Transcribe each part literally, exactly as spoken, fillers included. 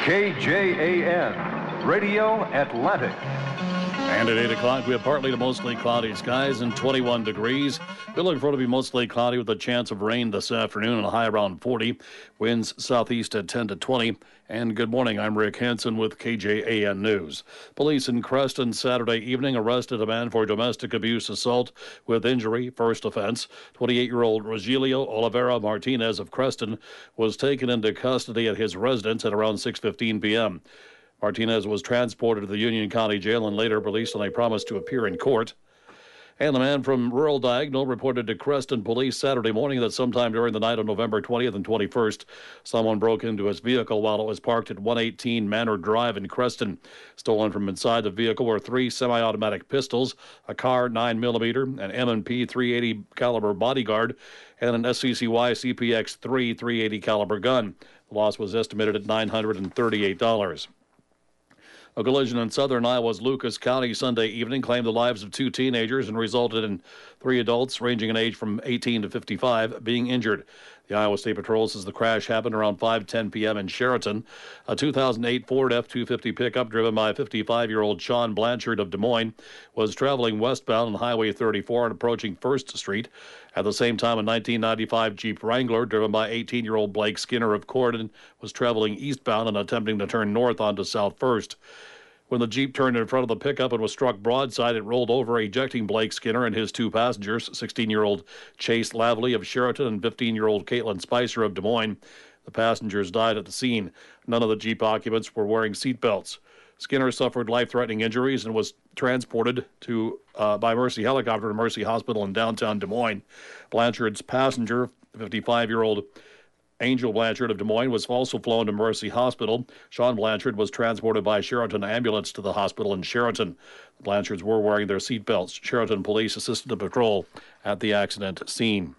K J A N, Radio Atlantic. And at eight o'clock, we have partly to mostly cloudy skies and twenty-one degrees. We're looking for it to be mostly cloudy with a chance of rain this afternoon and a high around forty. Winds southeast at ten to twenty. And good morning, I'm Rick Hansen with K J A N News. Police in Creston Saturday evening arrested a man for domestic abuse assault with injury, first offense. twenty-eight-year-old Rogelio Oliveira Martinez of Creston was taken into custody at his residence at around six fifteen p.m. Martinez was transported to the Union County Jail and later released on a promise to appear in court. And the man from rural Diagonal reported to Creston police Saturday morning that sometime during the night of November twentieth and twenty-first, someone broke into his vehicle while it was parked at one eighteen Manor Drive in Creston. Stolen from inside the vehicle were three semi-automatic pistols, a Car nine millimeter, an M and P three eighty caliber bodyguard, and an S C C Y C P X three three eighty caliber gun. The loss was estimated at nine hundred thirty-eight dollars. A collision in southern Iowa's Lucas County Sunday evening claimed the lives of two teenagers and resulted in three adults ranging in age from eighteen to fifty-five being injured. The Iowa State Patrol says the crash happened around five ten p.m. in Sheraton. A two thousand eight Ford F two fifty pickup driven by fifty-five-year-old Sean Blanchard of Des Moines was traveling westbound on Highway thirty-four and approaching First Street. At the same time, a nineteen ninety-five Jeep Wrangler driven by eighteen-year-old Blake Skinner of Corden was traveling eastbound and attempting to turn north onto South First. When the Jeep turned in front of the pickup and was struck broadside, it rolled over, ejecting Blake Skinner and his two passengers, sixteen-year-old Chase Lavely of Sheraton and fifteen-year-old Caitlin Spicer of Des Moines. The passengers died at the scene. None of the Jeep occupants were wearing seatbelts. Skinner suffered life-threatening injuries and was transported to uh, by Mercy helicopter to Mercy Hospital in downtown Des Moines. Blanchard's passenger, fifty-five-year-old Angel Blanchard of Des Moines, was also flown to Mercy Hospital. Sean Blanchard was transported by Sheraton ambulance to the hospital in Sheraton. The Blanchards were wearing their seatbelts. Sheraton police assisted the patrol at the accident scene.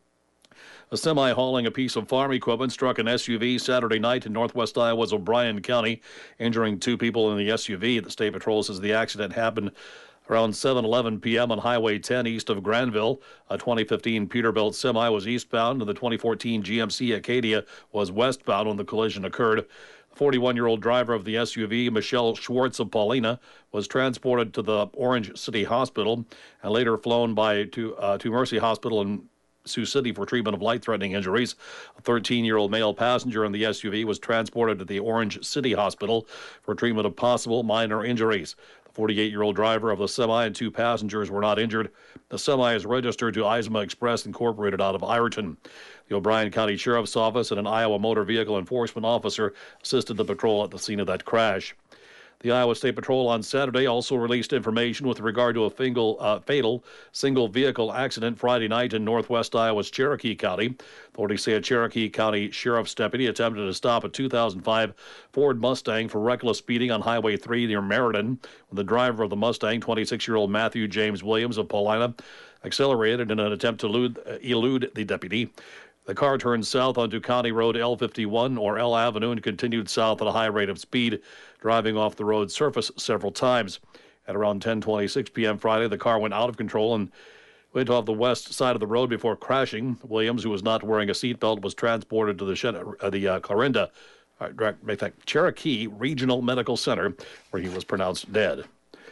A semi hauling a piece of farm equipment struck an S U V Saturday night in northwest Iowa's O'Brien County, injuring two people in the S U V. The State Patrol says the accident happened around seven eleven p.m. on Highway ten east of Granville. A twenty fifteen Peterbilt semi was eastbound, and the twenty fourteen G M C Acadia was westbound when the collision occurred. The forty-one-year-old driver of the S U V, Michelle Schwartz of Paulina, was transported to the Orange City Hospital and later flown by to uh, to Mercy Hospital in Sioux City for treatment of life-threatening injuries. A thirteen-year-old male passenger in the S U V was transported to the Orange City Hospital for treatment of possible minor injuries. The forty-eight-year-old driver of the semi and two passengers were not injured. The semi is registered to Isma Express Incorporated out of Ireton. The O'Brien County Sheriff's Office and an Iowa Motor Vehicle Enforcement officer assisted the patrol at the scene of that crash. The Iowa State Patrol on Saturday also released information with regard to a fingal, uh, fatal single-vehicle accident Friday night in northwest Iowa's Cherokee County. Authorities say a Cherokee County Sheriff's deputy attempted to stop a two thousand five Ford Mustang for reckless speeding on Highway three near Meriden when the driver of the Mustang, twenty-six-year-old Matthew James Williams of Paulina, accelerated in an attempt to elude, uh, elude the deputy. The car turned south onto County Road L fifty-one or L Avenue and continued south at a high rate of speed, driving off the road surface several times. At around ten twenty-six p.m. Friday, the car went out of control and went off the west side of the road before crashing. Williams, who was not wearing a seatbelt, was transported to the, uh, the uh, Clarinda, uh, direct, fact, Cherokee Regional Medical Center, where he was pronounced dead.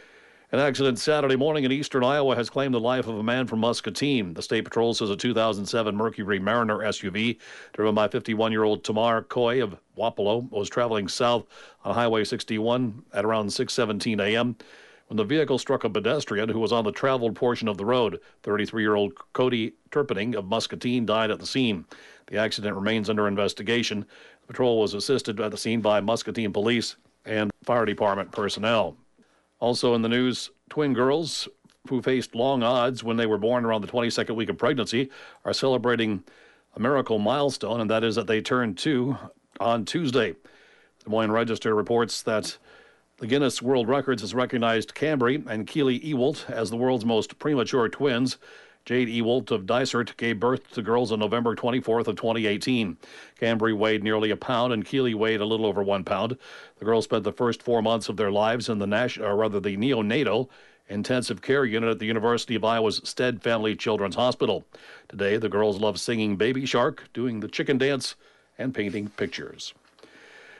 An accident Saturday morning in eastern Iowa has claimed the life of a man from Muscatine. The State Patrol says a two thousand seven Mercury Mariner S U V, driven by fifty-one-year-old Tamar Coy of Wapello, was traveling south on Highway sixty-one at around six seventeen a.m. when the vehicle struck a pedestrian who was on the traveled portion of the road. thirty-three-year-old Cody Turpening of Muscatine died at the scene. The accident remains under investigation. The patrol was assisted at the scene by Muscatine Police and Fire Department personnel. Also in the news, twin girls who faced long odds when they were born around the twenty-second week of pregnancy are celebrating a miracle milestone, and that is that they turned two on Tuesday. The Des Moines Register reports that the Guinness World Records has recognized Cambry and Keely Ewalt as the world's most premature twins. Jade Ewalt of Dysart gave birth to girls on November twenty-fourth of twenty eighteen. Cambry weighed nearly a pound and Keely weighed a little over one pound. The girls spent the first four months of their lives in the Nash, or rather the neonatal intensive care unit at the University of Iowa's Stead Family Children's Hospital. Today, the girls love singing Baby Shark, doing the chicken dance, and painting pictures.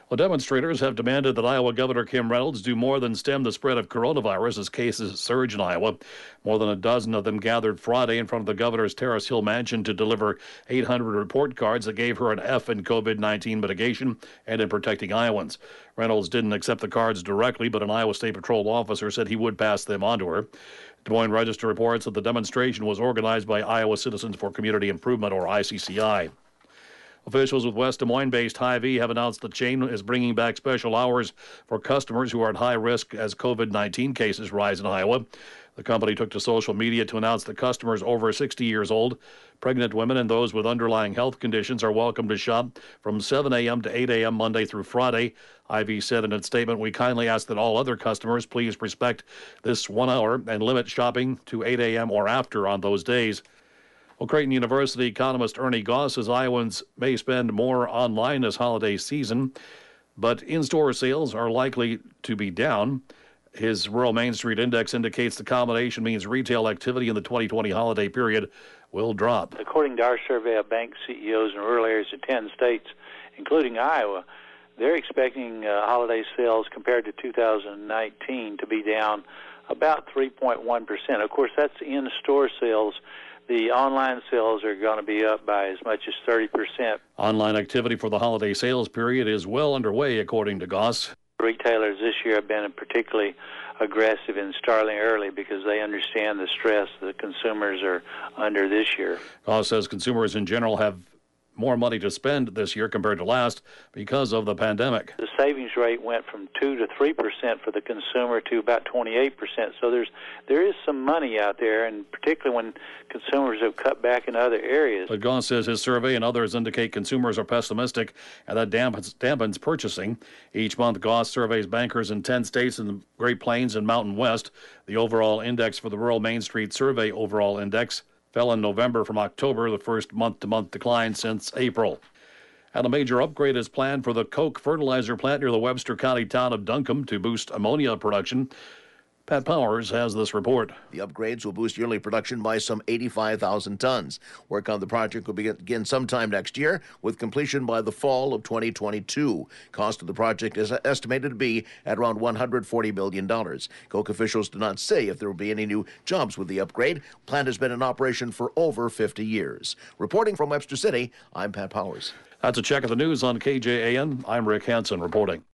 Well, demonstrators have demanded that Iowa Governor Kim Reynolds do more than stem the spread of coronavirus as cases surge in Iowa. More than a dozen of them gathered Friday in front of the governor's Terrace Hill mansion to deliver eight hundred report cards that gave her an F in COVID nineteen mitigation and in protecting Iowans. Reynolds didn't accept the cards directly, but an Iowa State Patrol officer said he would pass them on to her. Des Moines Register reports that the demonstration was organized by Iowa Citizens for Community Improvement, or I C C I. Officials with West Des Moines-based Hy-Vee have announced the chain is bringing back special hours for customers who are at high risk as COVID nineteen cases rise in Iowa. The company took to social media to announce that customers over sixty years old, pregnant women, and those with underlying health conditions are welcome to shop from seven a.m. to eight a.m. Monday through Friday. Hy-Vee said in its statement, "We kindly ask that all other customers please respect this one hour and limit shopping to eight a.m. or after on those days." Well, Creighton University economist Ernie Goss says Iowans may spend more online this holiday season, but in-store sales are likely to be down. His Rural Main Street Index indicates the combination means retail activity in the twenty twenty holiday period will drop. According to our survey of bank C E Os in rural areas of ten states, including Iowa, they're expecting uh, holiday sales compared to two thousand nineteen to be down about three point one percent. Of course, that's in-store sales. The online sales are going to be up by as much as thirty percent. Online activity for the holiday sales period is well underway, according to Goss. Retailers this year have been particularly aggressive in starting early because they understand the stress that consumers are under this year. Goss says consumers in general have more money to spend this year compared to last because of the pandemic. The savings rate went from two to three percent for the consumer to about twenty-eight percent. So there's there is some money out there, and particularly when consumers have cut back in other areas. But Goss says his survey and others indicate consumers are pessimistic, and that dampens, dampens purchasing. Each month, Goss surveys bankers in ten states in the Great Plains and Mountain West. The overall index for the Rural Main Street Survey overall index fell in November from October, the first month-to-month decline since April. And a major upgrade is planned for the Koch fertilizer plant near the Webster County town of Duncombe to boost ammonia production. Pat Powers has this report. The upgrades will boost yearly production by some eighty-five thousand tons. Work on the project will begin sometime next year, with completion by the fall of twenty twenty-two. Cost of the project is estimated to be at around one hundred forty million dollars. Koch officials do not say if there will be any new jobs with the upgrade. Plant has been in operation for over fifty years. Reporting from Webster City, I'm Pat Powers. That's a check of the news on K J A N. I'm Rick Hansen reporting.